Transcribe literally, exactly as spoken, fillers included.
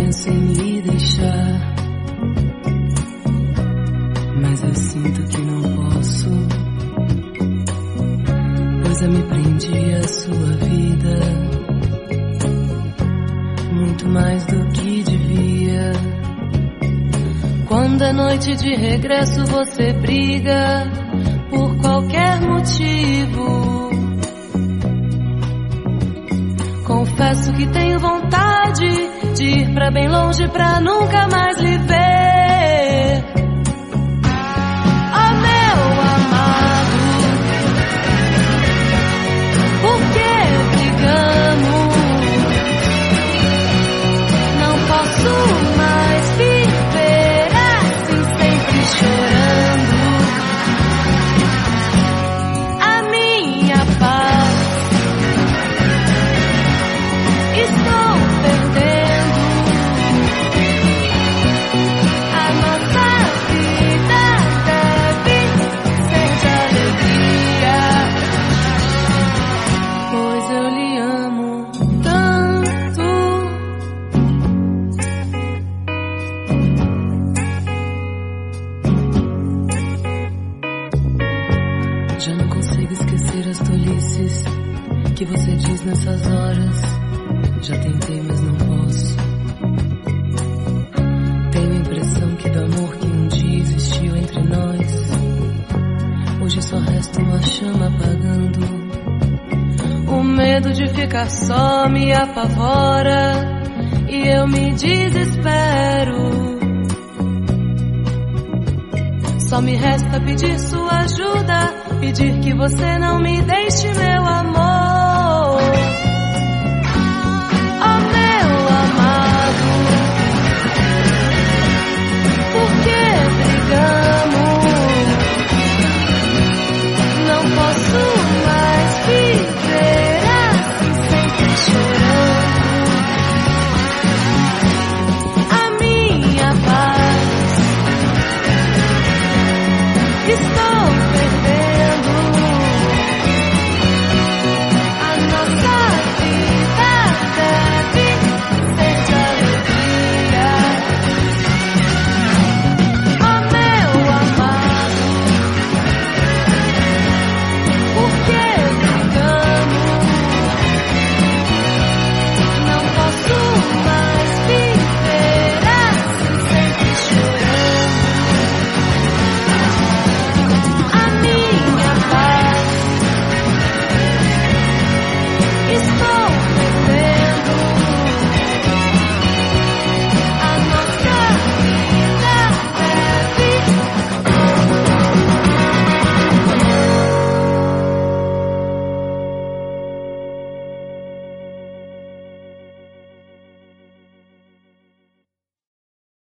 penso em lhe deixar, mas eu sinto que não posso, pois eu me prendi à sua vida muito mais do que devia. Quando é noite de regresso você briga por qualquer motivo. Confesso que tenho vontade de ir pra bem longe pra nunca mais lhe ver. Oh, meu amado, por que brigamos? Não posso mais viver assim, sempre chorando. A minha paz estou perdendo. A nossa vida deve ser de alegria, pois eu lhe amo tanto. Já não consigo esquecer as tolices que você diz nessas horas. Já tentei, mas não posso. Tenho a impressão que do amor que um dia existiu entre nós, hoje só resta uma chama apagando. O medo de ficar só me apavora e eu me desespero. Só me resta pedir sua ajuda, pedir que você não me deixe, meu amor.